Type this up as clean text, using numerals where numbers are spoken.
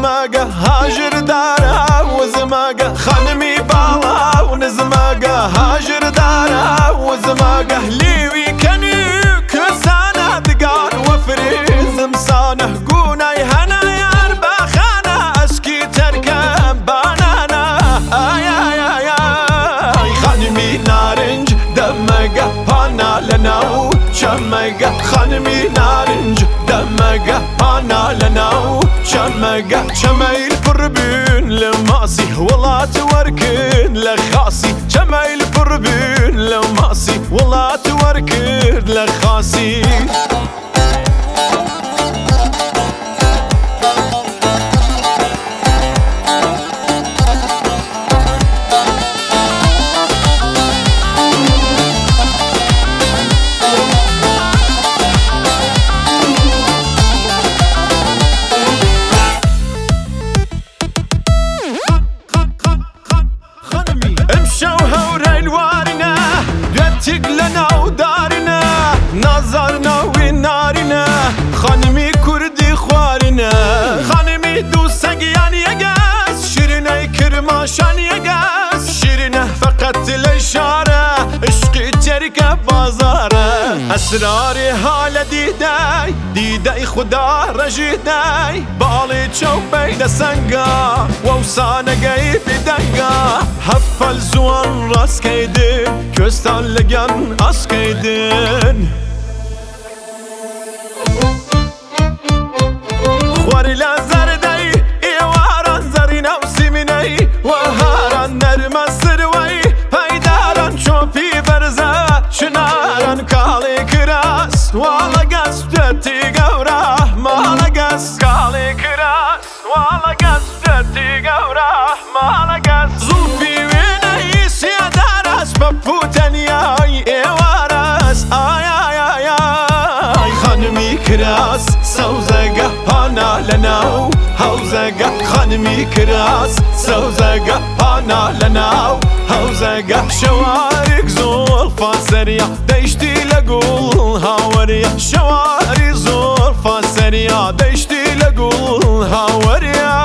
وزماقة هاجر دارا وزماقة خانمي بالا ونزماقة هاجر دارا وزماقة ليوي كني كسانة دقار وفريز مسانة قوناي هنا يار باخانة أشكي تركم بانانا آي آي آي آي خانمي نارنج دمقة بانا لناو شمقة خانمي نارنج دمقة بانا لناو شمقة شمايل بربين لماسي والله توركن لخاسي شمايل بربين لماسي والله توركن لخاسي تقلنا ودارنا نظرنا ونارنا خانمي كردي خوارنا خانمي دوسق يعني يقاس شيرنا كرماشان يقاس شيرنا فقط الاشاره عشقي تركب بازاره اسراري حال ديداي ديداي خدا رجيداي بالي تشو بين سنقا ووسانا قاي بدنقا هفل زوان راس كيدن كستان لقن اس كيدن خواري لا زردي ايواران زرين او سيميني وهاران نرمى سروي پيداران شوفي برزا شناران كالي كراس والا قس جتي قورا مالا قس كالي كراس والا قس جتي قورا مالا قس زوفي ويني سيادارس بفوتنياي ايوارس آي آي آي آي خانمي كراس سوزقة بانا لناو هوزقة خانمي كراس سوزقة بانا لناو هوزقة شوارق زولفا سريع ديشتي لقول هاوريا شوارق زولفا سريع ديشتي لقول هاوريا